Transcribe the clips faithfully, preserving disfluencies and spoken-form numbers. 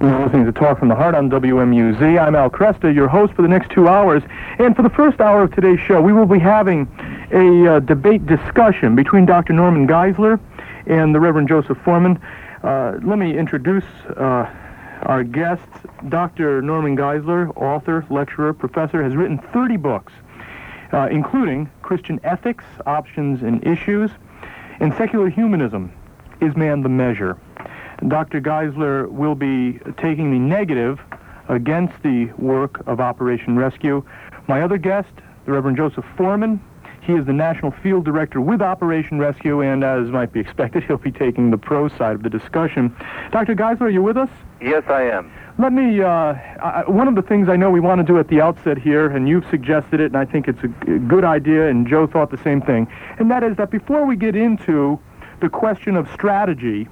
You're listening to Talk from the Heart on W M U Z. I'm Al Cresta, your host for the next two hours. And for the first hour of today's show, we will be having a uh, debate discussion between Doctor Norman Geisler and the Reverend Joseph Foreman. Uh, let me introduce uh, our guests. Doctor Norman Geisler, author, lecturer, professor, has written thirty books, uh, including Christian Ethics, Options and Issues, and Secular Humanism, Is Man the Measure? Doctor Geisler will be taking the negative against the work of Operation Rescue. My other guest, the Reverend Joseph Foreman, he is the National Field Director with Operation Rescue, and as might be expected, he'll be taking the pro side of the discussion. Doctor Geisler, are you with us? Yes, I am. Let me, uh, I, one of the things I know we want to do at the outset here, and you've suggested it, and I think it's a g- good idea, and Joe thought the same thing, and that is that before we get into the question of strategy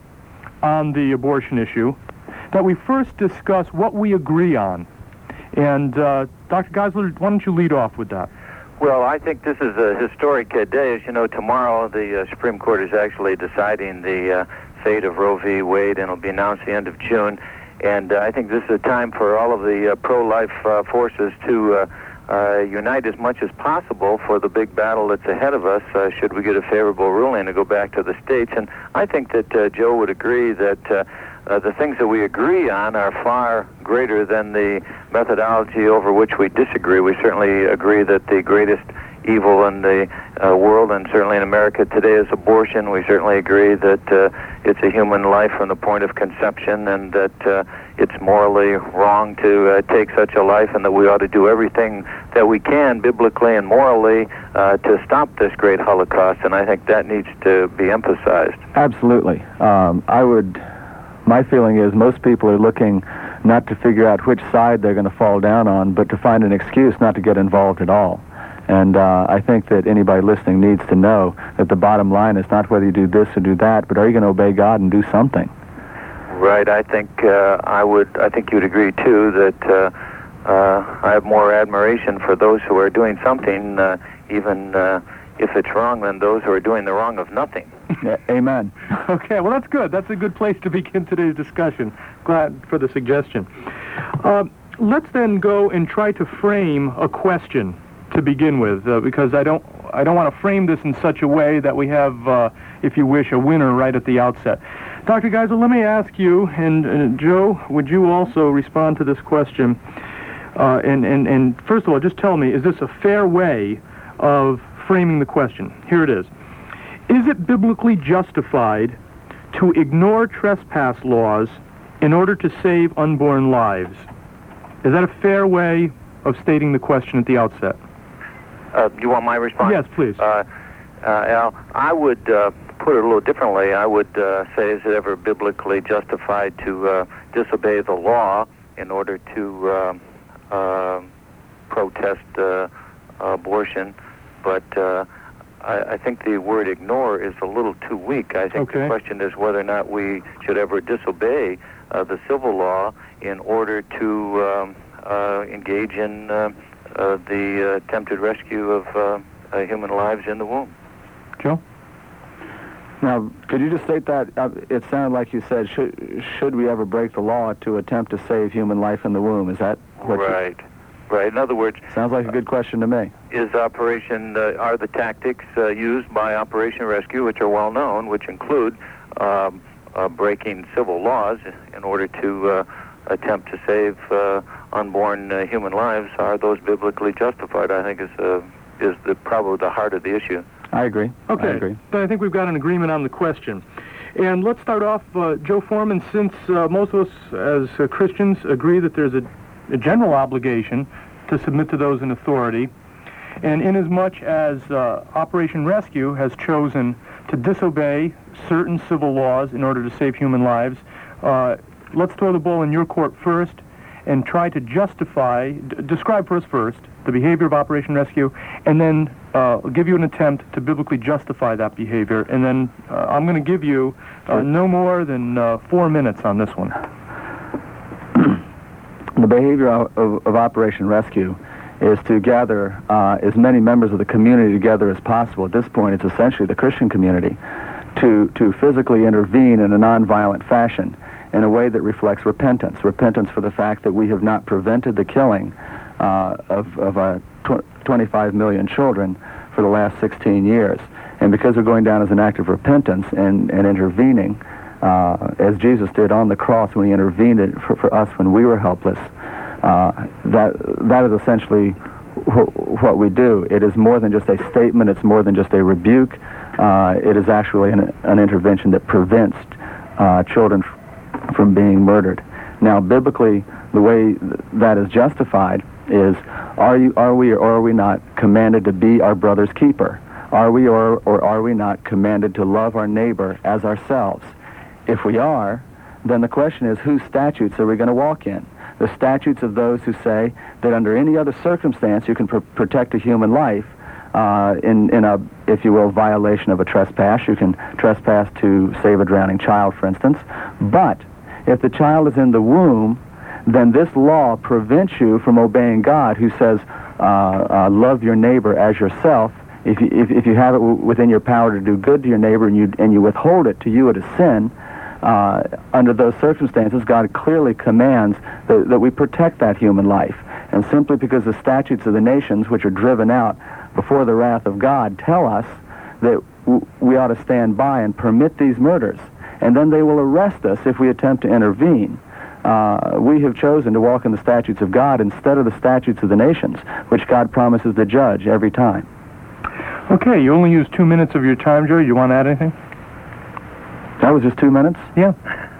on the abortion issue, that we first discuss what we agree on. And uh, Doctor Geisler, why don't you lead off with that? Well, I think this is a historic uh, day. As you know, tomorrow the uh, Supreme Court is actually deciding the uh, fate of Roe v. Wade, and it'll be announced the end of June. And uh, I think this is a time for all of the uh, pro-life uh, forces to uh, uh, unite as much as possible for the big battle that's ahead of us, uh, should we get a favorable ruling to go back to the states. And I think that uh, Joe would agree that uh, uh, the things that we agree on are far greater than the methodology over which we disagree. We certainly agree that the greatest evil in the uh, world, and certainly in America today, is abortion. We certainly agree that uh, it's a human life from the point of conception, and that uh, it's morally wrong to uh, take such a life, and that we ought to do everything that we can, biblically and morally, uh, to stop this great Holocaust, and I think that needs to be emphasized. Absolutely. Um, I would, my feeling is most people are looking not to figure out which side they're going to fall down on, but to find an excuse not to get involved at all. And uh, I think that anybody listening needs to know that the bottom line is not whether you do this or do that, but are you going to obey God and do something? Right. I think uh, I would. I think you'd agree too that uh, uh, I have more admiration for those who are doing something, uh, even uh, if it's wrong, than those who are doing the wrong of nothing. Yeah, amen. Okay. Well, that's good. That's a good place to begin today's discussion. Glad for the suggestion. Uh, let's then go and try to frame a question to begin with, uh, because I don't I don't want to frame this in such a way that we have, uh, if you wish, a winner right at the outset. Doctor Geisler, let me ask you, and uh, Joe, would you also respond to this question? Uh, and, and, and first of all, just tell me, is this a fair way of framing the question? Here it is. Is it biblically justified to ignore trespass laws in order to save unborn lives? Is that a fair way of stating the question at the outset? Uh, do you want my response? Yes, please. Uh, uh, Al, I would uh, put it a little differently. I would uh, say, is it ever biblically justified to uh, disobey the law in order to uh, uh, protest uh, abortion? But uh, I, I think the word ignore is a little too weak. I think okay. The question is whether or not we should ever disobey uh, the civil law in order to um, uh, engage in Uh, Uh, the uh, attempted rescue of uh, uh, human lives in the womb. Joe? Now, could you just state that? Uh, it sounded like you said, should, should we ever break the law to attempt to save human life in the womb? Is that what Right. You... Right. In other words... Sounds like a good question to me. Is Operation... Uh, are the tactics uh, used by Operation Rescue, which are well known, which include um, uh, breaking civil laws in order to uh, attempt to save uh, unborn uh, human lives, are those biblically justified? I think is uh, is the probably the heart of the issue. I agree. Okay. I agree. Then I think we've got an agreement on the question. And let's start off, uh, Joe Foreman, since uh, most of us as uh, Christians agree that there's a, a general obligation to submit to those in authority, and inasmuch as uh, Operation Rescue has chosen to disobey certain civil laws in order to save human lives, uh, let's throw the ball in your court first and try to justify, d- describe for us first the behavior of Operation Rescue, and then uh, give you an attempt to biblically justify that behavior. And then uh, I'm going to give you uh, no more than uh, four minutes on this one. The behavior of, of, of Operation Rescue is to gather uh, as many members of the community together as possible. At this point, it's essentially the Christian community, to, to physically intervene in a nonviolent fashion in a way that reflects repentance, repentance for the fact that we have not prevented the killing uh, of, of uh, tw- twenty-five million children for the last sixteen years. And because we're going down as an act of repentance and, and intervening, uh, as Jesus did on the cross when he intervened for, for us when we were helpless, uh, that that is essentially wh- what we do. It is more than just a statement. It's more than just a rebuke. Uh, it is actually an, an intervention that prevents uh, children f- from being murdered. Now, biblically, the way th- that is justified is, are you, are we, or are we not commanded to be our brother's keeper? Are we, or, or are we not commanded to love our neighbor as ourselves? If we are, then the question is, whose statutes are we going to walk in? The statutes of those who say that under any other circumstance you can pr- protect a human life uh, in, in a, if you will, violation of a trespass. You can trespass to save a drowning child, for instance. But if the child is in the womb, then this law prevents you from obeying God, who says, uh, uh, love your neighbor as yourself. If you, if, if you have it w- within your power to do good to your neighbor and you, and you withhold it, to you it is sin. Uh, under those circumstances, God clearly commands that, that we protect that human life. And simply because the statutes of the nations, which are driven out before the wrath of God, tell us that w- we ought to stand by and permit these murders, and then they will arrest us if we attempt to intervene. Uh, we have chosen to walk in the statutes of God instead of the statutes of the nations, which God promises to judge every time. Okay, you only used two minutes of your time, Joe. You want to add anything? That was just two minutes? Yeah.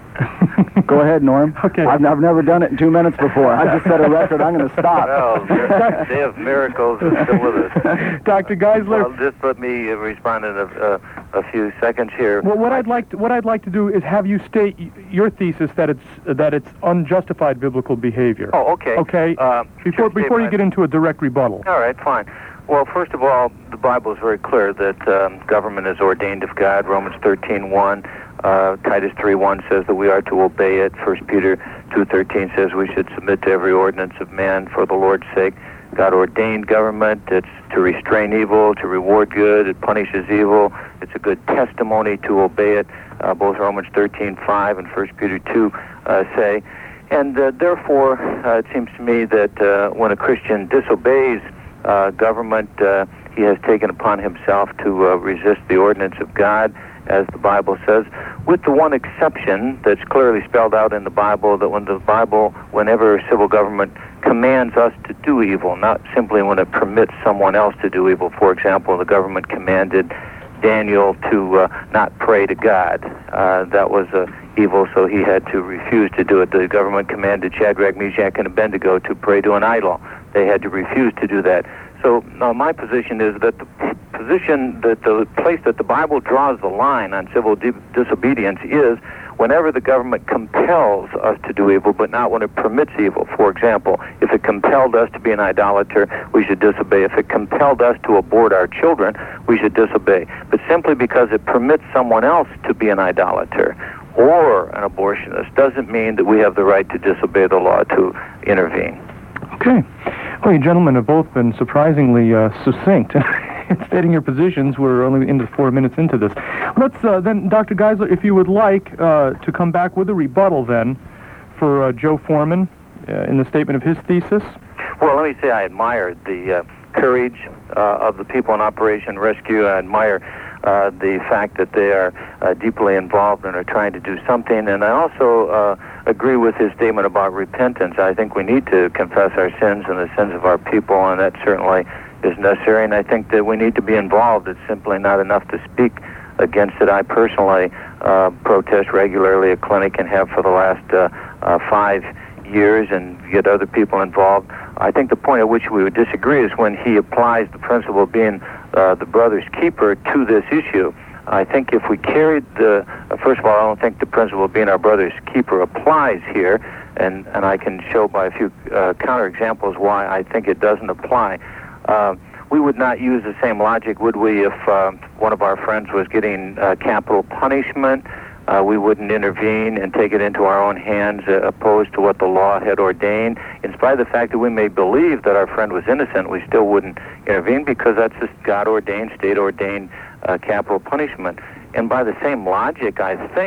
Go ahead, Norm. Okay. I've, I've never done it in two minutes before. I just set a record. I'm going to stop. Well, the day of miracles is still with us. Doctor Geisler. Well, just let me respond in a, uh, a few seconds here. Well, what I'd like to, what I'd like to do is have you state your thesis that it's that it's unjustified biblical behavior. Oh, okay. Okay. Uh, before before you get into a direct rebuttal. All right, fine. Well, first of all, the Bible is very clear that um, government is ordained of God. Romans thirteen one. Uh, Titus three one says that we are to obey it. First Peter two thirteen says we should submit to every ordinance of man for the Lord's sake. God ordained government. It's to restrain evil, to reward good. It punishes evil. It's a good testimony to obey it. Uh, both Romans thirteen five and First Peter two uh, say. And uh, therefore, uh, it seems to me that uh, when a Christian disobeys uh, government, uh, he has taken upon himself to uh, resist the ordinance of God, as the Bible says, with the one exception that's clearly spelled out in the Bible, that when the Bible, whenever civil government commands us to do evil, not simply when it permits someone else to do evil. For example, the government commanded Daniel to uh, not pray to God. Uh, that was uh, evil, so he had to refuse to do it. The government commanded Shadrach, Meshach, and Abednego to pray to an idol. They had to refuse to do that. So uh, my position is that the position, that the place that the Bible draws the line on civil di- disobedience is whenever the government compels us to do evil, but not when it permits evil. For example, if it compelled us to be an idolater, we should disobey. If it compelled us to abort our children, we should disobey. But simply because it permits someone else to be an idolater or an abortionist doesn't mean that we have the right to disobey the law to intervene. Okay. Well, you gentlemen have both been surprisingly uh, succinct in stating your positions. We're only into four minutes into this. Let's uh, then, Doctor Geisler, if you would like uh, to come back with a rebuttal then for uh, Joe Foreman uh, in the statement of his thesis. Well, let me say I admire the uh, courage uh, of the people in Operation Rescue. I admire uh, the fact that they are uh, deeply involved and are trying to do something. And I also uh, agree with his statement about repentance. I think we need to confess our sins and the sins of our people, and that certainly is necessary. And I think that we need to be involved. It's simply not enough to speak against it. I personally uh, protest regularly at clinic and have for the last uh, uh, five years and get other people involved. I think the point at which we would disagree is when he applies the principle of being uh, the brother's keeper to this issue. I think if we carried the, uh, first of all, I don't think the principle of being our brother's keeper applies here, and, and I can show by a few uh, counterexamples why I think it doesn't apply. Uh, we would not use the same logic, would we, if uh, one of our friends was getting uh, capital punishment? Uh, we wouldn't intervene and take it into our own hands, uh, opposed to what the law had ordained. In spite of the fact that we may believe that our friend was innocent, we still wouldn't intervene because that's just God-ordained, state-ordained uh, capital punishment. And by the same logic, I think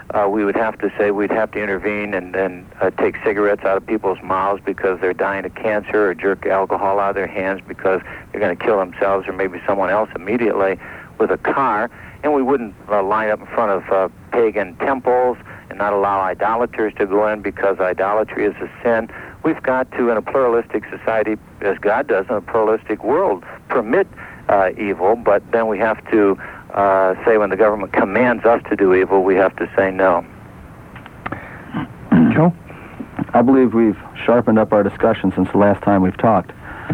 uh, we would have to say we'd have to intervene and, and uh, take cigarettes out of people's mouths because they're dying of cancer, or jerk alcohol out of their hands because they're going to kill themselves or maybe someone else immediately with a car. And we wouldn't uh, line up in front of uh, pagan temples and not allow idolaters to go in because idolatry is a sin. We've got to, in a pluralistic society, as God does in a pluralistic world, permit uh, evil, but then we have to uh, say when the government commands us to do evil, we have to say no. Joe? I believe we've sharpened up our discussion since the last time we've talked.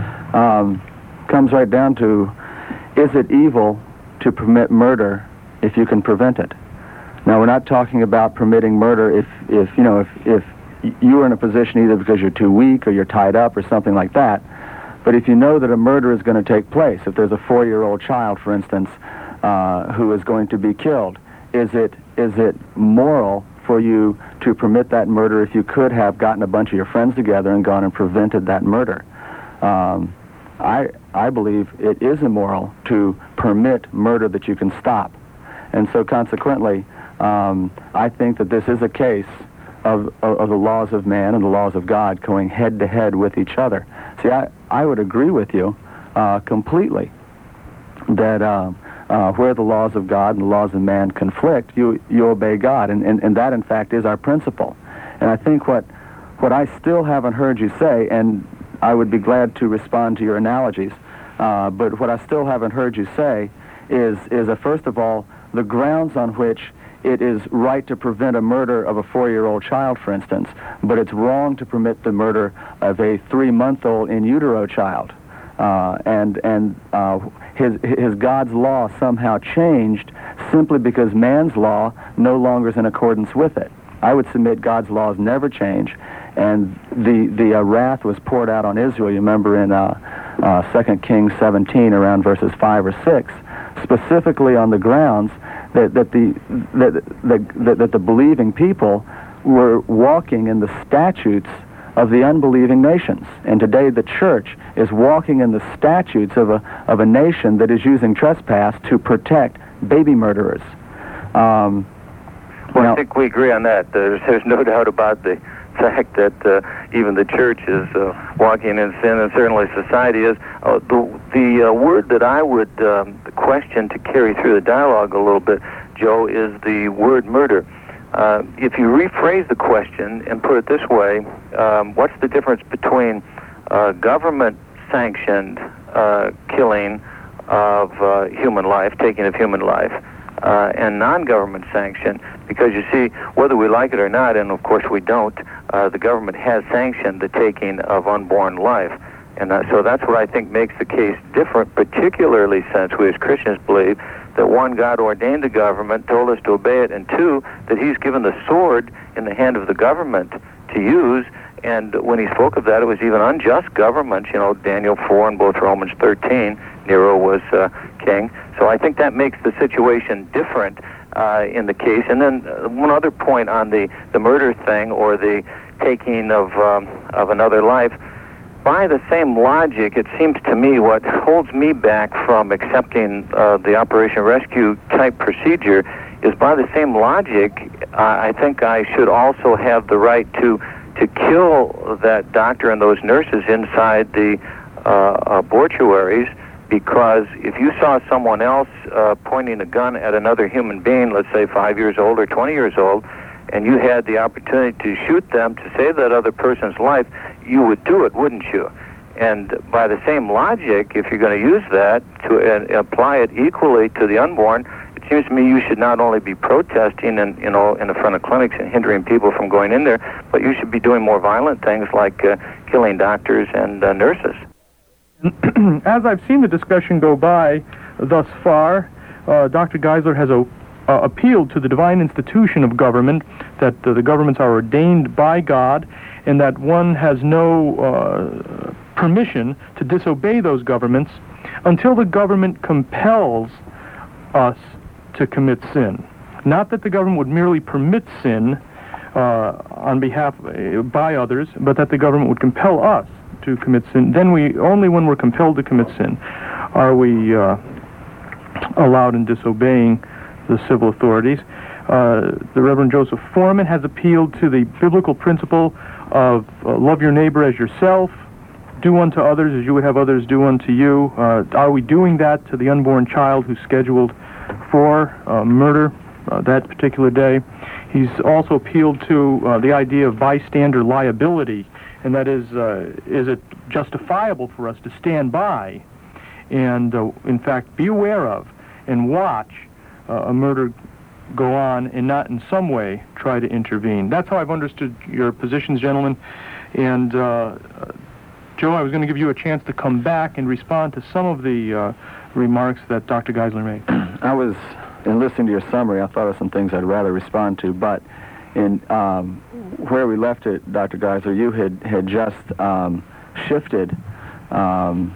Um, comes right down to, is it evil to permit murder if you can prevent it? Now, we're not talking about permitting murder if, if you know, if, if you are in a position either because you're too weak or you're tied up or something like that. But if you know that a murder is going to take place, if there's a four-year-old child, for instance, uh, who is going to be killed, is it is it moral for you to permit that murder if you could have gotten a bunch of your friends together and gone and prevented that murder? Um, I I believe it is immoral to permit murder that you can stop. And so consequently, um, I think that this is a case of, of, of the laws of man and the laws of God going head-to-head with each other. See, I, I would agree with you uh, completely that uh, uh, where the laws of God and the laws of man conflict, you, you obey God. And, and, and that, in fact, is our principle. And I think what, what I still haven't heard you say, and I would be glad to respond to your analogies, uh, but what I still haven't heard you say is, is uh, first of all, the grounds on which it is right to prevent a murder of a four-year-old child, for instance, but it's wrong to permit the murder of a three-month-old in utero child. Uh, and and uh, his, his God's law somehow changed simply because man's law no longer is in accordance with it. I would submit God's laws never change, and the, the uh, wrath was poured out on Israel. You remember in uh, uh, Second Kings seventeen, around verses five or six, specifically on the grounds that, that, the, that, that, that the believing people were walking in the statutes of the unbelieving nations. And today the church is walking in the statutes of a, of a nation that is using trespass to protect baby murderers. Um, well, now, I think we agree on that. There's, there's no doubt about the fact that uh, even the church is uh, walking in sin, and certainly society is. Uh, the the uh, word that I would um, question to carry through the dialogue a little bit, Joe, is the word murder. Uh, if you rephrase the question and put it this way, um, what's the difference between uh, government-sanctioned uh, killing of uh, human life, taking of human life, uh, and non-government sanctioned? Because you see, whether we like it or not, and of course we don't, uh, the government has sanctioned the taking of unborn life. And uh, so that's what I think makes the case different, particularly since we as Christians believe that one, God ordained the government, told us to obey it, and two, that he's given the sword in the hand of the government to use. And when he spoke of that, it was even unjust governments. You know, Daniel four and both Romans thirteen, Nero was uh, king. So I think that makes the situation different uh, in the case. And then uh, one other point on the, the murder thing, or the taking of um, of another life. By the same logic, it seems to me what holds me back from accepting uh, the Operation Rescue type procedure is, by the same logic, uh, I think I should also have the right to to kill that doctor and those nurses inside the uh, abortuaries, because if you saw someone else uh, pointing a gun at another human being, let's say five years old or twenty years old, and you had the opportunity to shoot them to save that other person's life, you would do it, wouldn't you? And by the same logic, if you're going to use that to uh, apply it equally to the unborn, it seems to me you should not only be protesting and, you know, in the front of clinics and hindering people from going in there, but you should be doing more violent things like uh, killing doctors and uh, nurses. As I've seen the discussion go by thus far, uh, Doctor Geisler has a Uh, appealed to the divine institution of government, that uh, the governments are ordained by God, and that one has no uh, permission to disobey those governments until the government compels us to commit sin. Not that the government would merely permit sin uh, on behalf uh, by others, but that the government would compel us to commit sin. Then we, only when we're compelled to commit sin, are we uh, allowed in disobeying the civil authorities. Uh, the Reverend Joseph Foreman has appealed to the biblical principle of uh, love your neighbor as yourself, do unto others as you would have others do unto you. Uh, are we doing that to the unborn child who's scheduled for uh, murder uh, that particular day? He's also appealed to uh, the idea of bystander liability, and that is, uh, is it justifiable for us to stand by and, uh, in fact, be aware of and watch uh, a murder go on and not in some way try to intervene? That's how I've understood your positions, gentlemen. And, uh, Joe, I was going to give you a chance to come back and respond to some of the uh, remarks that Doctor Geisler made. I was, in listening to your summary, I thought of some things I'd rather respond to, but in um, where we left it, Doctor Geisler, you had, had just um, shifted um,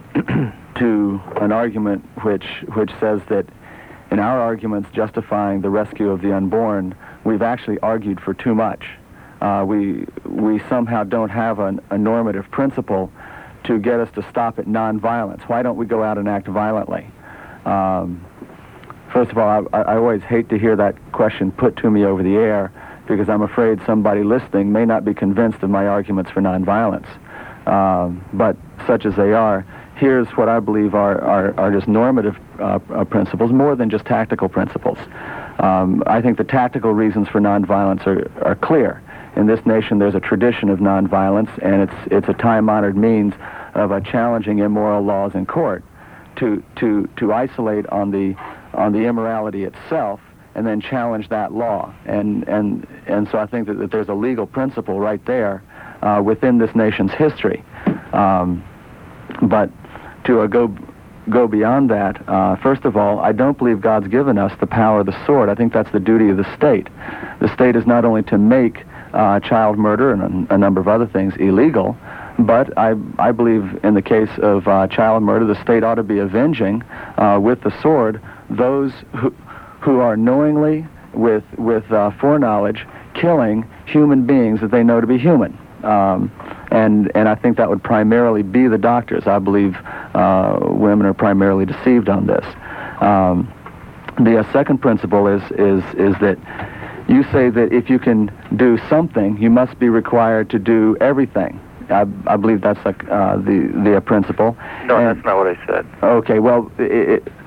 to an argument which which says that in our arguments justifying the rescue of the unborn, we've actually argued for too much. Uh, we we somehow don't have an, a normative principle to get us to stop at nonviolence. Why don't we go out and act violently? Um, first of all, I, I always hate to hear that question put to me over the air, because I'm afraid somebody listening may not be convinced of my arguments for nonviolence. Um, but such as they are, here's what I believe are, are, are just normative uh, uh, principles, more than just tactical principles. Um, I think the tactical reasons for nonviolence are, are clear. In this nation, there's a tradition of nonviolence, and it's it's a time-honored means of uh, challenging immoral laws in court, to to to isolate on the on the immorality itself, and then challenge that law. And and and so I think that, that there's a legal principle right there uh, within this nation's history. Um, but to uh, go go beyond that, uh, first of all, I don't believe God's given us the power of the sword. I think that's the duty of the state. The state is not only to make uh, child murder and a, a number of other things illegal, but I, I believe in the case of uh, child murder, the state ought to be avenging uh, with the sword those who, who are knowingly, with, with uh, foreknowledge, killing human beings that they know to be human. Um, and and I think that would primarily be the doctors. I believe uh, women are primarily deceived on this. Um, the uh, second principle is is is that you say that if you can do something, you must be required to do everything. I, I believe that's like uh, the the uh, principle. No, and, that's not what I said. Okay, well, it, it,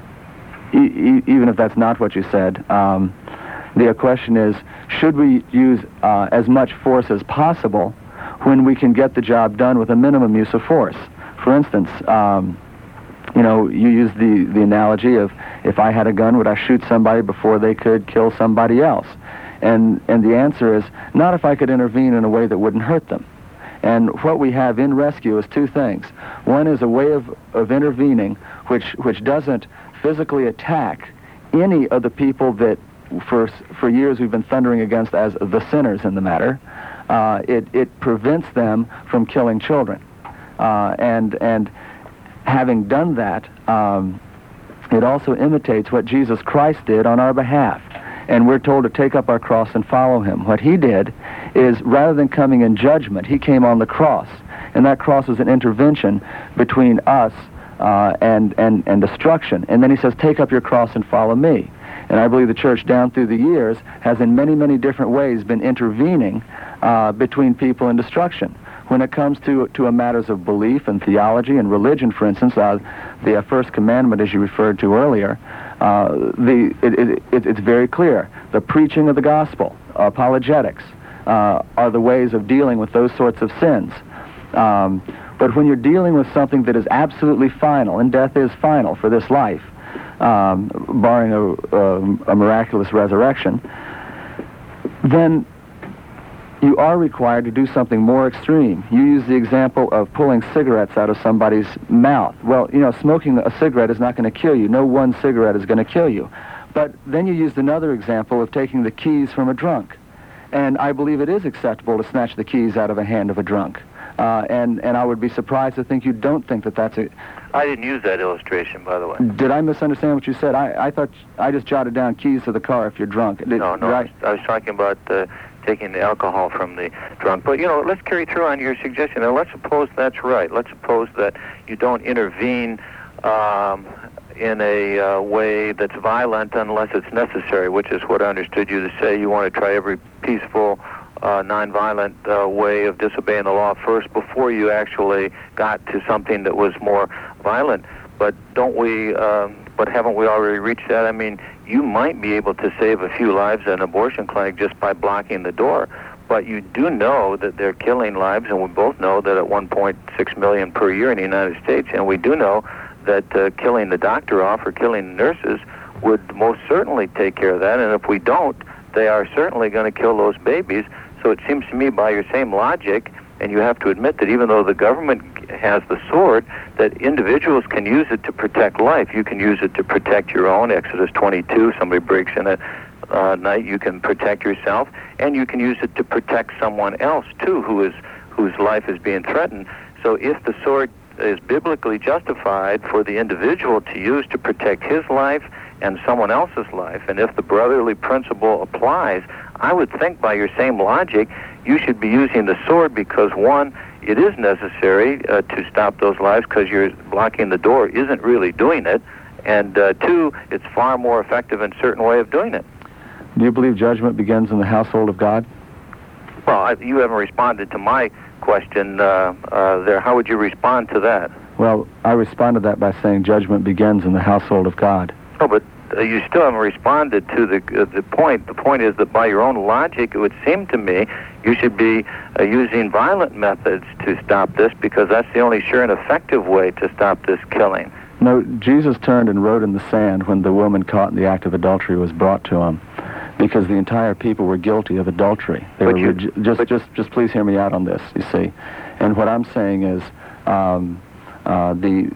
e- even if that's not what you said, um, the question is, should we use uh, as much force as possible when we can get the job done with a minimum use of force? For instance, um, you know, you use the, the analogy of, if I had a gun, would I shoot somebody before they could kill somebody else? And and the answer is, not if I could intervene in a way that wouldn't hurt them. And what we have in rescue is two things. One is a way of, of intervening which which doesn't physically attack any of the people that for for years we've been thundering against as the sinners in the matter. Uh, it, it prevents them from killing children. Uh, and and having done that, um, it also imitates what Jesus Christ did on our behalf. And we're told to take up our cross and follow him. What he did is, rather than coming in judgment, he came on the cross. And that cross was an intervention between us uh, and, and, and destruction. And then he says, take up your cross and follow me. And I believe the church down through the years has in many, many different ways been intervening uh, between people and destruction. When it comes to to a matters of belief and theology and religion, for instance, uh, the uh, first commandment, as you referred to earlier, uh, the it, it, it, it's very clear. The preaching of the gospel, apologetics, uh, are the ways of dealing with those sorts of sins. Um, but when you're dealing with something that is absolutely final, and death is final for this life, um, barring a, a, a miraculous resurrection, then you are required to do something more extreme. You use the example of pulling cigarettes out of somebody's mouth. Well, you know, smoking a cigarette is not going to kill you. No one cigarette is going to kill you. But then you used another example of taking the keys from a drunk. And I believe it is acceptable to snatch the keys out of a hand of a drunk. Uh, and, and I would be surprised to think you don't think that that's a... I didn't use that illustration, by the way. Did I misunderstand what you said? I, I thought I just jotted down keys to the car if you're drunk. Did, no, no, right? I was talking about uh, taking the alcohol from the drunk. But, you know, let's carry through on your suggestion. Now, let's suppose that's right. Let's suppose that you don't intervene um, in a uh, way that's violent unless it's necessary, which is what I understood you to say. You want to try every peaceful, uh, nonviolent uh, way of disobeying the law first before you actually got to something that was more violent. But don't we, uh, but haven't we already reached that? I mean, you might be able to save a few lives at an abortion clinic just by blocking the door. But you do know that they're killing lives, and we both know that at one point six million per year in the United States, and we do know that uh, killing the doctor off or killing the nurses would most certainly take care of that, and if we don't, they are certainly going to kill those babies. So it seems to me, by your same logic, and you have to admit that even though the government has the sword, that individuals can use it to protect life. You can use it to protect your own. Exodus twenty-two, somebody breaks in at uh, night, you can protect yourself, and you can use it to protect someone else, too, who is whose life is being threatened. So if the sword is biblically justified for the individual to use to protect his life and someone else's life, and if the brotherly principle applies, I would think by your same logic, you should be using the sword because, one, it is necessary uh, to stop those lives because you're blocking the door isn't really doing it, and uh, two, it's far more effective in a certain way of doing it. Do you believe judgment begins in the household of God? Well, I, you haven't responded to my question uh, uh, there. How would you respond to that? Well, I responded to that by saying judgment begins in the household of God. Oh, but uh, you still haven't responded to the uh, the point. The point is that by your own logic, it would seem to me you should be uh, using violent methods to stop this because that's the only sure and effective way to stop this killing. No, Jesus turned and wrote in the sand when the woman caught in the act of adultery was brought to him, because the entire people were guilty of adultery. They but were you, regi- just, but just, just please hear me out on this. You see, and what I'm saying is, um, uh, the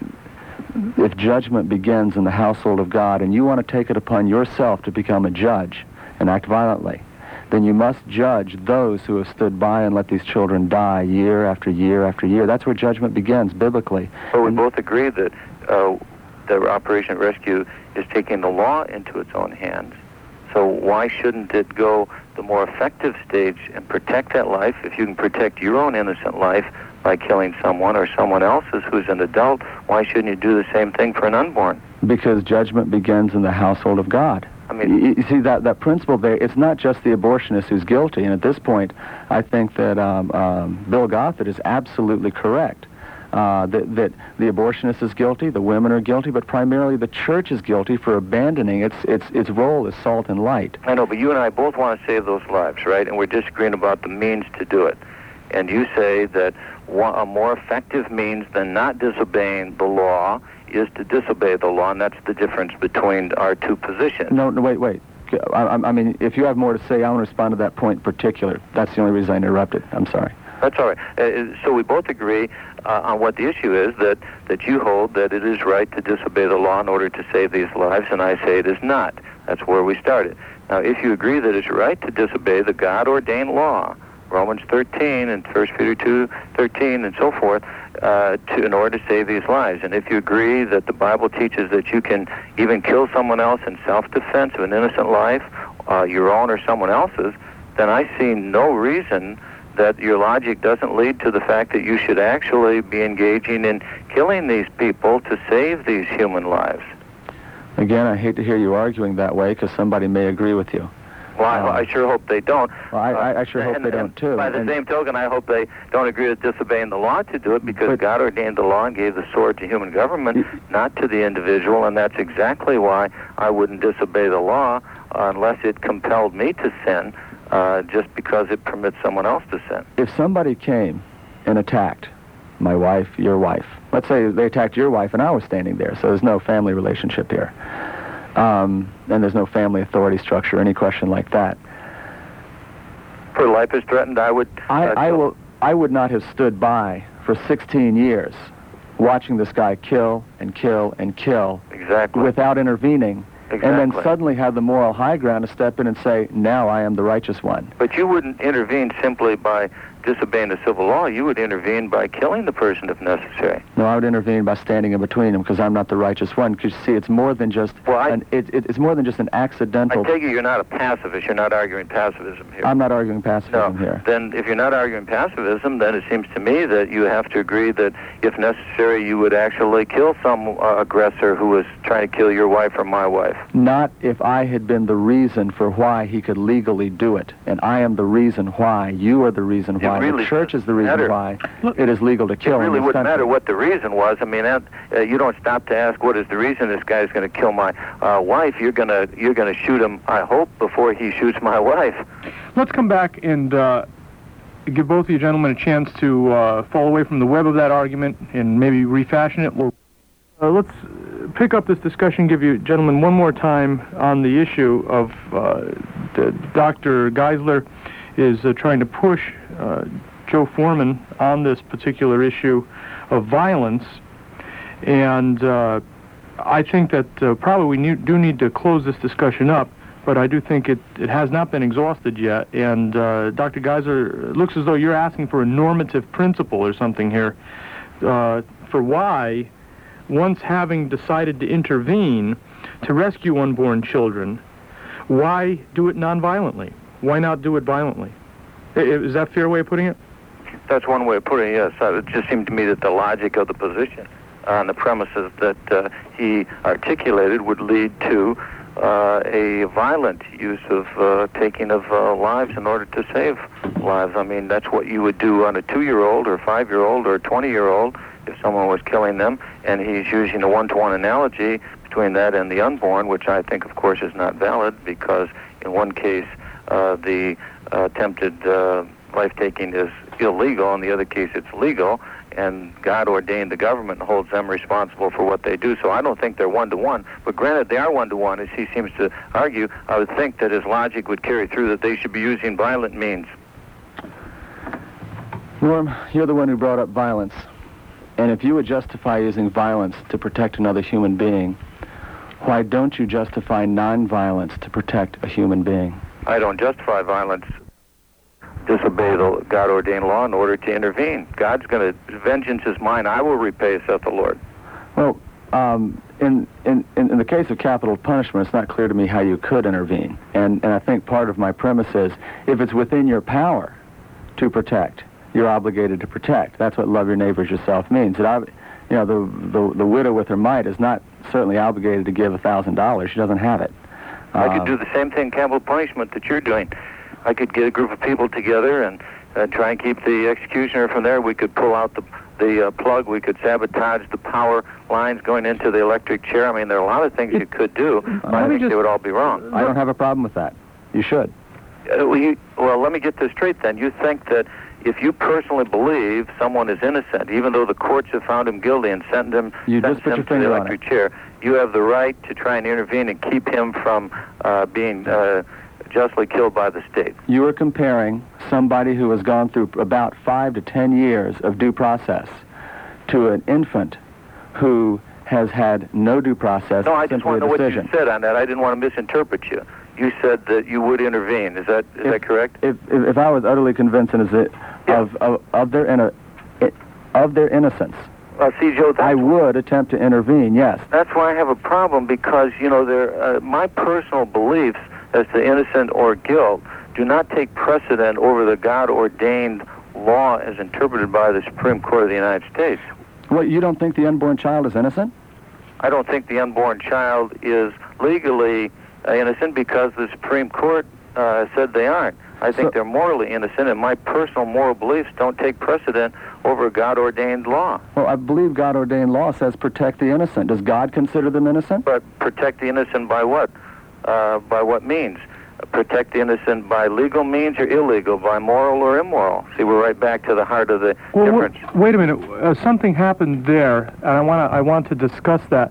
if judgment begins in the household of God, and you want to take it upon yourself to become a judge and act violently, then you must judge those who have stood by and let these children die year after year after year. That's where judgment begins, biblically. But we and both agree that uh, the Operation Rescue is taking the law into its own hands. So why shouldn't it go the more effective stage and protect that life? If you can protect your own innocent life by killing someone or someone else's who's an adult, why shouldn't you do the same thing for an unborn? Because judgment begins in the household of God. I mean, you, you see, that, that principle there, it's not just the abortionist who's guilty. And at this point, I think that um, um, Bill Gothard is absolutely correct. Uh, that, that the abortionist is guilty, the women are guilty, but primarily the church is guilty for abandoning its its its role as salt and light. I know, but you and I both want to save those lives, right? And we're disagreeing about the means to do it. And you say that one, a more effective means than not disobeying the law is to disobey the law, and that's the difference between our two positions. No, no, wait, wait. I, I mean, if you have more to say, I want to respond to that point in particular. That's the only reason I interrupted. I'm sorry. That's all right. Uh, so we both agree uh, on what the issue is, that, that you hold that it is right to disobey the law in order to save these lives, and I say it is not. That's where we started. Now, if you agree that it's right to disobey the God-ordained law, Romans thirteen and First Peter two thirteen and so forth, uh, to, in order to save these lives, and if you agree that the Bible teaches that you can even kill someone else in self-defense of an innocent life, uh, your own or someone else's, then I see no reason that your logic doesn't lead to the fact that you should actually be engaging in killing these people to save these human lives. Again, I hate to hear you arguing that way because somebody may agree with you. Well, I, Uh, I sure hope they don't. Well, I, I, I sure hope and, they don't, and too. By the And- same token, I hope they don't agree with disobeying the law to do it, because But- God ordained the law and gave the sword to human government, not to the individual, and that's exactly why I wouldn't disobey the law uh, unless it compelled me to sin, uh, just because it permits someone else to sin. If somebody came and attacked my wife, your wife, let's say they attacked your wife and I was standing there, so there's no family relationship here, um, and there's no family authority structure, any question like that. Her life is threatened, I would... I, uh, I will. I would not have stood by for sixteen years watching this guy kill and kill and kill Exactly. without intervening, Exactly. and then suddenly have the moral high ground to step in and say, now I am the righteous one. But you wouldn't intervene simply by disobeying the civil law, you would intervene by killing the person if necessary. No, I would intervene by standing in between them because I'm not the righteous one. Because you see, it's more than just well, I, an, it, it, it's more than just an accidental. I take it you're not a pacifist. You're not arguing pacifism here. I'm not arguing pacifism no. here. Then, if you're not arguing pacifism, then it seems to me that you have to agree that, if necessary, you would actually kill some uh, aggressor who was trying to kill your wife or my wife. Not if I had been the reason for why he could legally do it, and I am the reason why. You are the reason why. Really the church is the reason matter. why it is legal to kill. It really in this wouldn't country. matter what the reason was. I mean, that, uh, you don't stop to ask what is the reason this guy is going to kill my uh, wife. You're gonna you're gonna shoot him, I hope, before he shoots my wife. Let's come back and uh, give both of you gentlemen a chance to uh, fall away from the web of that argument and maybe refashion it. We'll, uh, let's pick up this discussion, give you gentlemen one more time on the issue of uh, the Doctor Geisler is uh, trying to push uh, Joe Foreman on this particular issue of violence, and uh, I think that uh, probably we need, do need to close this discussion up, but I do think it, it has not been exhausted yet, and uh, Doctor Geisler, it looks as though you're asking for a normative principle or something here uh, for why, once having decided to intervene to rescue unborn children, why do it non-violently? Why not do it violently? Is that a fair way of putting it? That's one way of putting it, yes. It just seemed to me that the logic of the position on the premises that uh, he articulated would lead to uh, a violent use of uh, taking of uh, lives in order to save lives. I mean, that's what you would do on a two-year-old or five-year-old or twenty-year-old if someone was killing them, and he's using a one-to-one analogy between that and the unborn, which I think, of course, is not valid because in one case uh, the uh, attempted uh, life-taking is illegal, in the other case it's legal, and God ordained the government and holds them responsible for what they do. So I don't think they're one-to-one, but granted they are one-to-one, as he seems to argue. I would think that his logic would carry through that they should be using violent means. Norm, you're the one who brought up violence, and if you would justify using violence to protect another human being, why don't you justify non-violence to protect a human being? I don't justify violence. Disobey the God-ordained law in order to intervene. God's going to, vengeance is mine, I will repay, saith the Lord. Well, um, in, in, in the case of capital punishment, it's not clear to me how you could intervene. And, and I think part of my premise is, if it's within your power to protect, you're obligated to protect. That's what love your neighbor as yourself means. It, you know, the, the, the widow with her mite is not certainly obligated to give a thousand dollars. She doesn't have it. I could do the same thing, capital punishment, that you're doing. I could get a group of people together and uh, try and keep the executioner from there. We could pull out the the uh, plug. We could sabotage the power lines going into the electric chair. I mean, there are a lot of things you could do, but I think just, they would all be wrong. I don't have a problem with that. You should. Uh, well, you, well, let me get this straight then. You think that if you personally believe someone is innocent, even though the courts have found him guilty and sentenced him, you sentenced just put him your to the finger on electric it. chair, you have the right to try and intervene and keep him from uh, being uh, justly killed by the state. You are comparing somebody who has gone through about five to ten years of due process to an infant who has had no due process. No, I just want to know what you decision. said on that. I didn't want to misinterpret you. You said that you would intervene. Is that is if, that correct? If, if if I was utterly convincing as it, Yeah. of, of of their inno, of their innocence, Uh, see, Joe, that's I would attempt to intervene. Yes. That's why I have a problem, because, you know, there, uh, my personal beliefs as to innocent or guilt do not take precedent over the God-ordained law as interpreted by the Supreme Court of the United States. Well, you don't think the unborn child is innocent? I don't think the unborn child is legally uh, innocent because the Supreme Court uh, said they aren't. I think So- they're morally innocent, and my personal moral beliefs don't take precedent over God-ordained law. Well, I believe God-ordained law says protect the innocent. Does God consider them innocent? But protect the innocent by what? Uh, by what means? Protect the innocent by legal means or illegal, by moral or immoral? See, we're right back to the heart of the Well, difference. wait, wait a minute. Uh, something happened there, and I want to I want to discuss that.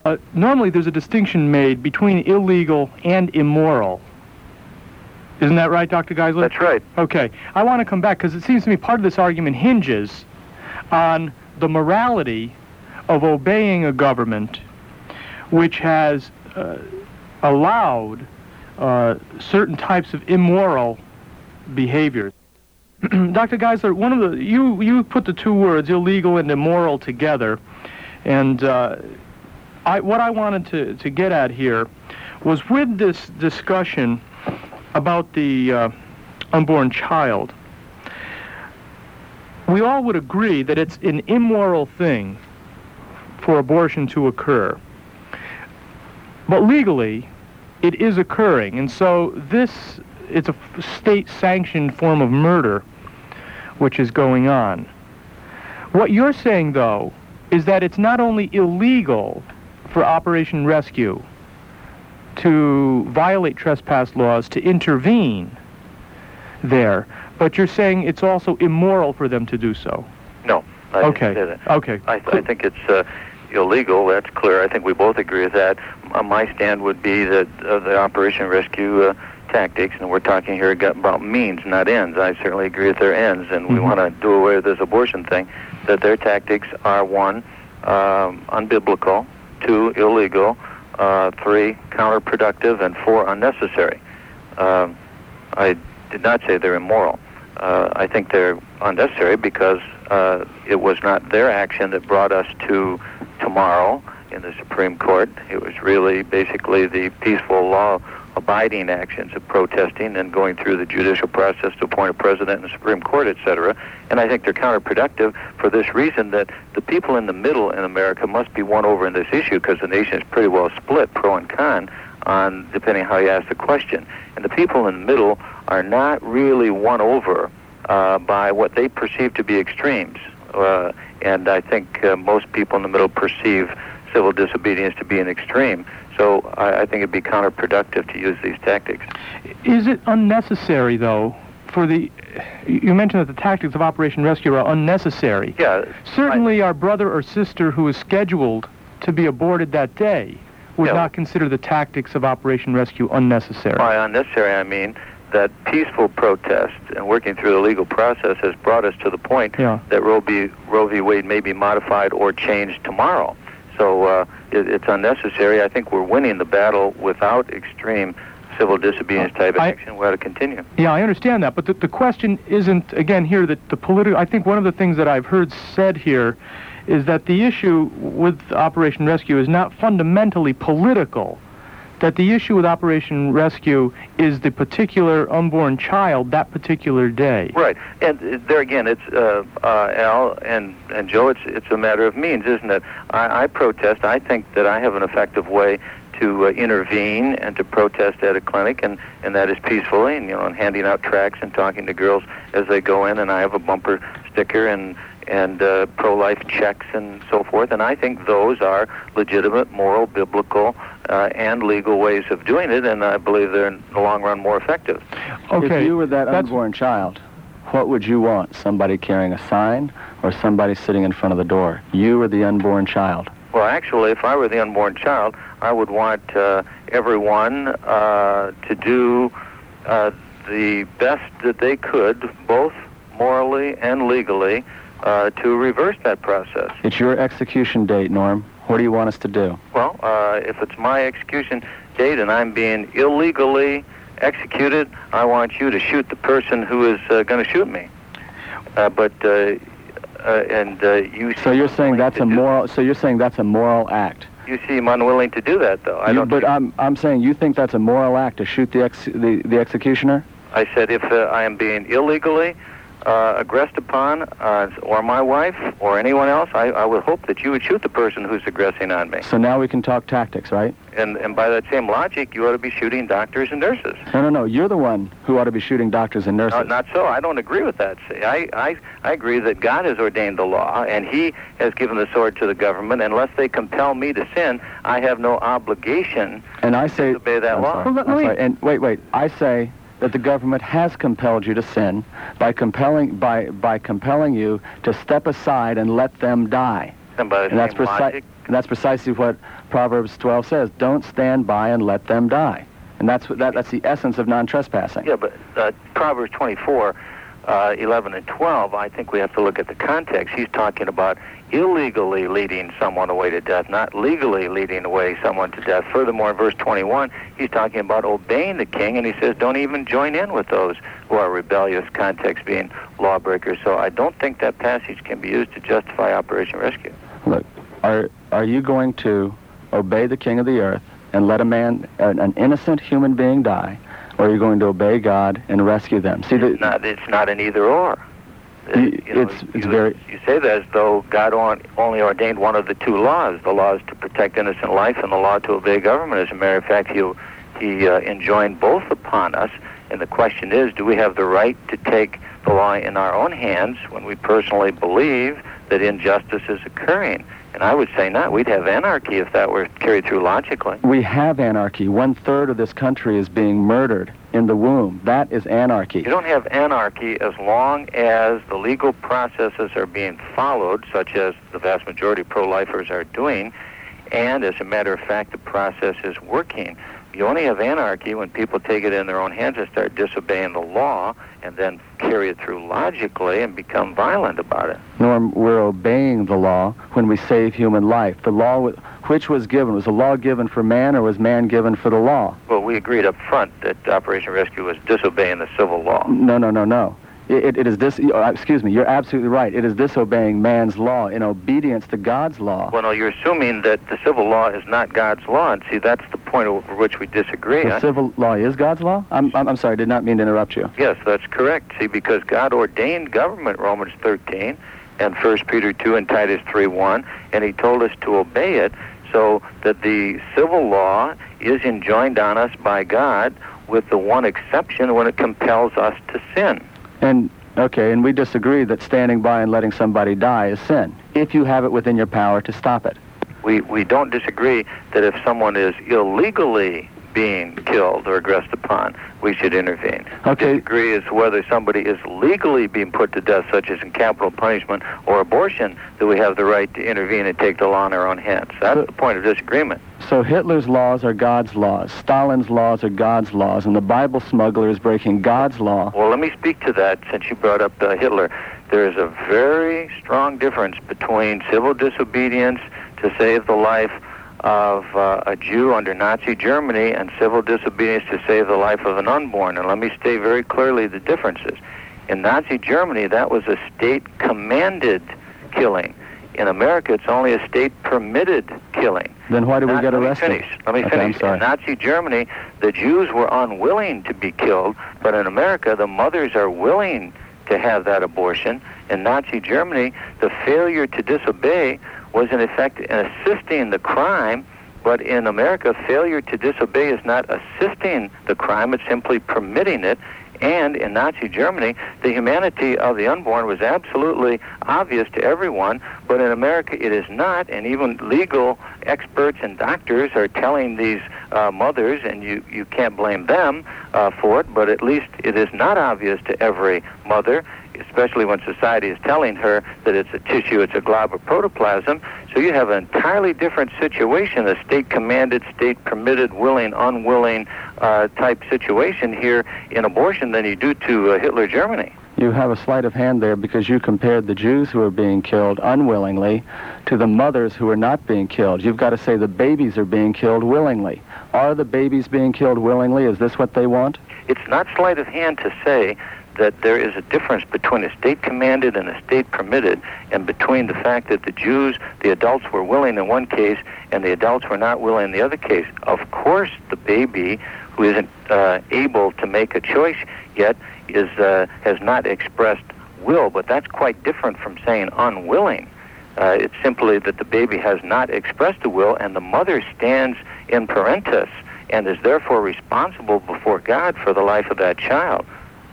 uh, normally there's a distinction made between illegal and immoral. Isn't that right, Doctor Geisler? That's right. Okay. I want to come back because it seems to me part of this argument hinges on the morality of obeying a government which has uh, allowed uh, certain types of immoral behaviors. Doctor Geisler, one of the you you put the two words illegal and immoral together, and uh, I what I wanted to to get at here was with this discussion about the uh, unborn child. We all would agree that it's an immoral thing for abortion to occur, but legally, it is occurring, and so this. It's a state-sanctioned form of murder which is going on. What you're saying, though, is that it's not only illegal for Operation Rescue to violate trespass laws, to intervene there, but you're saying it's also immoral for them to do so. No, I okay. didn't say that. Okay. I, I think it's uh, illegal, that's clear. I think we both agree with that. Uh, my stand would be that uh, the Operation Rescue uh, tactics, and we're talking here about means, not ends. I certainly agree with their ends, and mm-hmm. we want to do away with this abortion thing, that their tactics are, one, um, unbiblical, two, illegal, uh, three, counterproductive, and four, unnecessary. Uh, I did not say they're immoral. Uh, I think they're unnecessary because uh, it was not their action that brought us to tomorrow in the Supreme Court. It was really basically the peaceful law abiding actions of protesting and going through the judicial process to appoint a president and the Supreme Court, et cetera. And I think they're counterproductive for this reason, that the people in the middle in America must be won over in this issue because the nation is pretty well split, pro and con, on depending on how you ask the question. And the people in the middle are not really won over uh, by what they perceive to be extremes. Uh, and I think uh, most people in the middle perceive civil disobedience to be an extreme. So I, I think it'd be counterproductive to use these tactics. Is it unnecessary, though, for the... You mentioned that the tactics of Operation Rescue are unnecessary. Yeah. Certainly I, our brother or sister who is scheduled to be aborted that day would yeah. not consider the tactics of Operation Rescue unnecessary. By unnecessary, I mean that peaceful protest and working through the legal process has brought us to the point yeah. that Roe v. Roe v. Wade may be modified or changed tomorrow. So uh, it, it's unnecessary. I think we're winning the battle without extreme civil disobedience type I, action. We ought to continue. Yeah, I understand that, but the, the question isn't, again, here that the political... I think one of the things that I've heard said here is that the issue with Operation Rescue is not fundamentally political, that the issue with Operation Rescue is the particular unborn child that particular day. Right, and uh, there again, it's uh, uh, Al and and Joe. It's it's a matter of means, isn't it? I, I protest. I think that I have an effective way to uh, intervene and to protest at a clinic, and, and that is peacefully, and you know, and handing out tracts and talking to girls as they go in, and I have a bumper sticker and and uh, pro-life checks and so forth, and I think those are legitimate, moral, biblical, uh, and legal ways of doing it, and I believe they're in the long run more effective. Okay. If you were that That's... unborn child, what would you want? Somebody carrying a sign or somebody sitting in front of the door? You or the unborn child? Well, actually, if I were the unborn child, I would want uh, everyone uh, to do uh, the best that they could, both morally and legally, uh, to reverse that process. It's your execution date, Norm. What do you want us to do? Well, uh, if it's my execution date and I'm being illegally executed, I want you to shoot the person who is uh, going to shoot me. Uh, but uh, uh, and uh, you. So you're saying that's a moral. So you're saying that's a moral act. You seem unwilling to do that, though. I you, don't. But I'm I'm saying you think that's a moral act to shoot the ex the, the executioner. I said if uh, I am being illegally uh, aggressed upon, uh, or my wife, or anyone else, I, I would hope that you would shoot the person who's aggressing on me. So now we can talk tactics, right? And and by that same logic, you ought to be shooting doctors and nurses. No, no, no. You're the one who ought to be shooting doctors and nurses. No, not so. I don't agree with that. See, I, I, I agree that God has ordained the law, and He has given the sword to the government. Unless they compel me to sin, I have no obligation and I say, to obey that I'm law. Sorry, I'm sorry. And wait, wait. I say that the government has compelled you to sin by compelling by by compelling you to step aside and let them die. And by the and that's same preci- logic, And that's precisely what Proverbs twelve says. Don't stand by and let them die. And that's what, that, that's the essence of non-trespassing. Yeah, but uh, Proverbs twenty-four, uh, eleven and twelve, I think we have to look at the context. He's talking about illegally leading someone away to death, not legally leading away someone to death. Furthermore, in verse twenty-one, he's talking about obeying the king, and he says don't even join in with those who are rebellious, context being lawbreakers. So I don't think that passage can be used to justify Operation Rescue. Look, are, are you going to obey the king of the earth and let a man, an, an innocent human being die, or are you going to obey God and rescue them? See, it's, the, not, it's not an either-or. You, you know, it's it's you, very... You say that as though God on, only ordained one of the two laws. The law is to protect innocent life and the law to obey government. As a matter of fact, he, he uh, enjoined both upon us. And the question is, do we have the right to take the law in our own hands when we personally believe that injustice is occurring? And I would say not. We'd have anarchy if that were carried through logically. We have anarchy. One-third of this country is being murdered in the womb. That is anarchy. You don't have anarchy as long as the legal processes are being followed, such as the vast majority of pro-lifers are doing, and as a matter of fact, the process is working. You only have anarchy when people take it in their own hands and start disobeying the law and then carry it through logically and become violent about it. Norm, we're obeying the law when we save human life. The law, which was given, was the law given for man or was man given for the law? Well, we agreed up front that Operation Rescue was disobeying the civil law. No, no, no, no. It, it is this, excuse me, you're absolutely right. It is disobeying man's law in obedience to God's law. Well, no, you're assuming that the civil law is not God's law, and see, that's the point over which we disagree. The huh? civil law is God's law? I'm, I'm, I'm sorry, I did not mean to interrupt you. Yes, that's correct. See, because God ordained government, Romans thirteen, and First Peter two and Titus three one, and he told us to obey it, so that the civil law is enjoined on us by God, with the one exception when it compels us to sin. And, okay, and we disagree that standing by and letting somebody die is sin, if you have it within your power to stop it. We we don't disagree that if someone is illegally being killed or aggressed upon, we should intervene. Okay. We disagree as to whether somebody is legally being put to death, such as in capital punishment or abortion, that we have the right to intervene and take the law in our own hands. That's so, the point of disagreement. So Hitler's laws are God's laws, Stalin's laws are God's laws, and the Bible smuggler is breaking God's law. Well, let me speak to that since you brought up uh, Hitler. There is a very strong difference between civil disobedience to save the life of uh, a Jew under Nazi Germany and civil disobedience to save the life of an unborn. And let me state very clearly the differences. In Nazi Germany, that was a state-commanded killing. In America, it's only a state-permitted killing. Then why did we Not, get let arrested? Me finish. Let me okay, finish. I'm sorry. In Nazi Germany, the Jews were unwilling to be killed, but in America, the mothers are willing to have that abortion. In Nazi Germany, the failure to disobey was in effect assisting the crime, but in America, failure to disobey is not assisting the crime, it's simply permitting it. And in Nazi Germany, the humanity of the unborn was absolutely obvious to everyone, but in America it is not, and even legal experts and doctors are telling these uh, mothers, and you, you can't blame them uh, for it, but at least it is not obvious to every mother, especially when society is telling her that it's a tissue, it's a glob of protoplasm. So you have an entirely different situation, a state-commanded, state-permitted, willing, unwilling uh, type situation here in abortion than you do to uh, Hitler Germany. You have a sleight of hand there because you compared the Jews who are being killed unwillingly to the mothers who are not being killed. You've got to say the babies are being killed willingly. Are the babies being killed willingly? Is this what they want? It's not sleight of hand to say that there is a difference between a state-commanded and a state-permitted, and between the fact that the Jews, the adults were willing in one case, and the adults were not willing in the other case. Of course, the baby, who isn't uh, able to make a choice yet, is uh, has not expressed will, but that's quite different from saying unwilling. Uh, it's simply that the baby has not expressed a will, and the mother stands in parentis and is therefore responsible before God for the life of that child.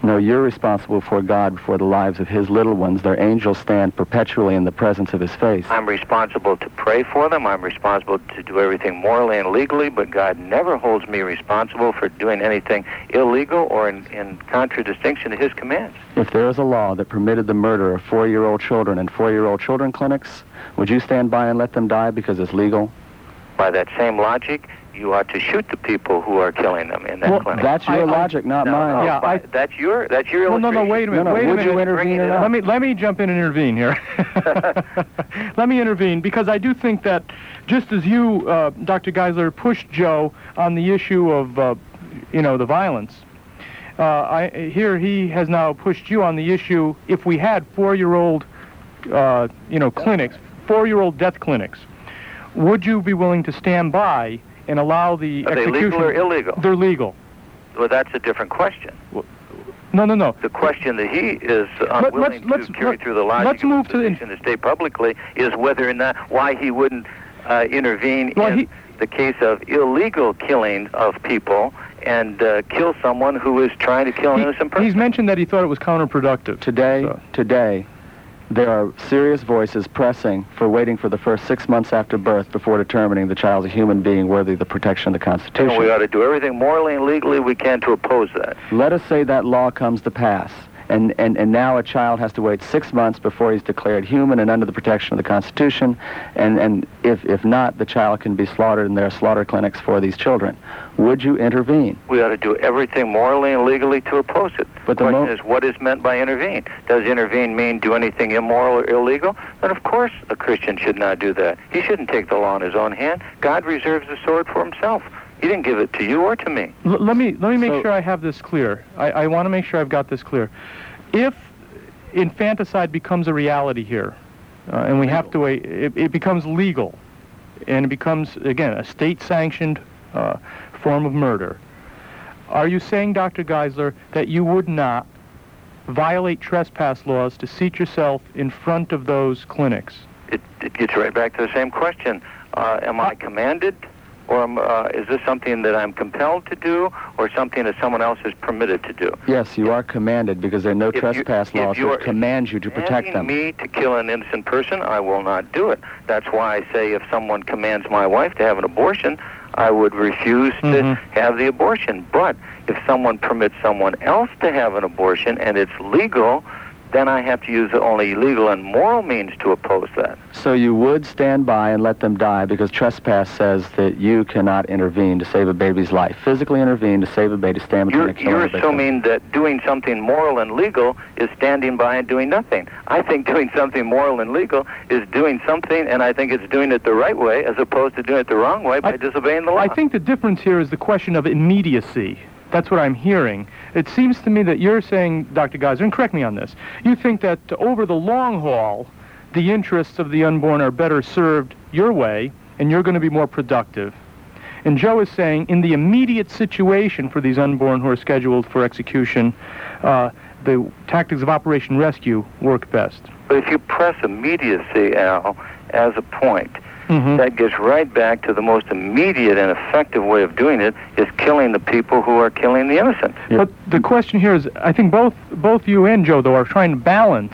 No, you're responsible before God for the lives of his little ones. Their angels stand perpetually in the presence of his face. I'm responsible to pray for them. I'm responsible to do everything morally and legally, but God never holds me responsible for doing anything illegal or in, in contradistinction to his commands. If there is a law that permitted the murder of four-year-old children in four-year-old children clinics, would you stand by and let them die because it's legal? By that same logic, you ought to shoot the people who are killing them in that well, clinic. That's your I, logic, not no, mine. No, yeah, I, that's your that's your no, no, no, wait a minute. No, no, wait would a minute. you intervene or not? Let me let me jump in and intervene here. Let me intervene because I do think that just as you, uh, Doctor Geisler, pushed Joe on the issue of uh, you know the violence, uh, I here he has now pushed you on the issue. If we had four-year-old, uh, you know, clinics, four-year-old death clinics, would you be willing to stand by and allow the Are execution? they legal or illegal? They're legal. Well, that's a different question. Well, no, no, no. The question that he is unwilling let's, let's, to carry let, through the logic let's move of to the the, position to state publicly is whether or not why he wouldn't uh, intervene well, in he, the case of illegal killing of people and uh, kill someone who is trying to kill an he, innocent person. He's mentioned that he thought it was counterproductive. Today, so. today, there are serious voices pressing for waiting for the first six months after birth before determining the child's a human being worthy of the protection of the Constitution. And we ought to do everything morally and legally we can to oppose that. Let us say that law comes to pass, and, and, and now a child has to wait six months before he's declared human and under the protection of the Constitution, and, and if, if not, the child can be slaughtered, and there are slaughter clinics for these children. Would you intervene? We ought to do everything morally and legally to oppose it. But the the question mo- is, what is meant by intervene? Does intervene mean do anything immoral or illegal? Then, of course, a Christian should not do that. He shouldn't take the law in his own hand. God reserves the sword for himself. He didn't give it to you or to me. L- let me let me make So- sure I have this clear. I, I want to make sure I've got this clear. If infanticide becomes a reality here, uh, and we have to wait, it, it becomes legal, and it becomes, again, a state-sanctioned uh, form of murder. Are you saying, Doctor Geisler, that you would not violate trespass laws to seat yourself in front of those clinics? It, it gets right back to the same question. Uh, am I commanded, or am, uh, is this something that I'm compelled to do, or something that someone else is permitted to do? Yes, you are commanded because there are no If you- trespass if laws you are that command you to protect them. Commanding me to kill an innocent person, I will not do it. That's why I say if someone commands my wife to have an abortion, I would refuse to Mhm. have the abortion. But if someone permits someone else to have an abortion and it's legal, then I have to use only legal and moral means to oppose that. So you would stand by and let them die because trespass says that you cannot intervene to save a baby's life. Physically intervene to save a baby, to stand between You're, a killer you're and a victim. assuming that doing something moral and legal is standing by and doing nothing. I think doing something moral and legal is doing something, and I think it's doing it the right way as opposed to doing it the wrong way by I- disobeying the law. I think the difference here is the question of immediacy. That's what I'm hearing. It seems to me that you're saying, Doctor Geisler, and correct me on this, you think that over the long haul, the interests of the unborn are better served your way, and you're going to be more productive. And Joe is saying, in the immediate situation for these unborn who are scheduled for execution, uh, the tactics of Operation Rescue work best. But if you press immediacy, Al, as a point, Mm-hmm. that gets right back to the most immediate and effective way of doing it is killing the people who are killing the innocent. Yeah. But the question here is, I think both both you and Joe, though, are trying to balance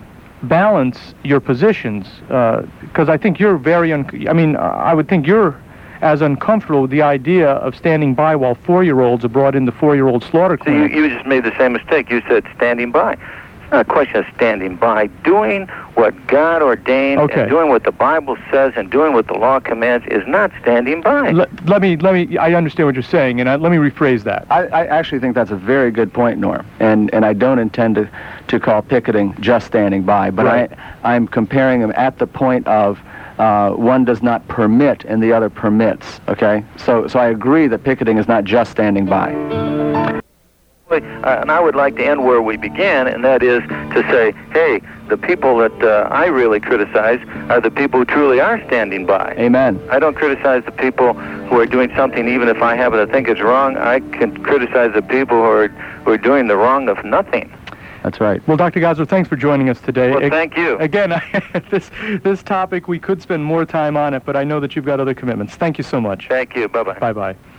balance your positions, because I think you're very, un- I mean, I would think you're as uncomfortable with the idea of standing by while four-year-olds are brought into four-year-old slaughter So you, clinics. you just made the same mistake. You said standing by. It's not a question of standing by. Doing what God ordained Okay. and doing what the Bible says and doing what the law commands is not standing by. Let, let me, let me, I understand what you're saying, and I, let me rephrase that. I, I actually think that's a very good point, Norm, and and I don't intend to, to call picketing just standing by, but Right. I I'm comparing them at the point of uh, one does not permit and the other permits. Okay, so so I agree that picketing is not just standing by. Uh, and I would like to end where we began, and that is to say, hey, the people that uh, I really criticize are the people who truly are standing by. Amen. I don't criticize the people who are doing something even if I happen to think it's wrong. I can criticize the people who are who are doing the wrong of nothing. That's right. Well, Doctor Geisler, thanks for joining us today. Well, Ag- thank you. Again, this this topic, we could spend more time on it, but I know that you've got other commitments. Thank you so much. Thank you. Bye-bye. Bye-bye.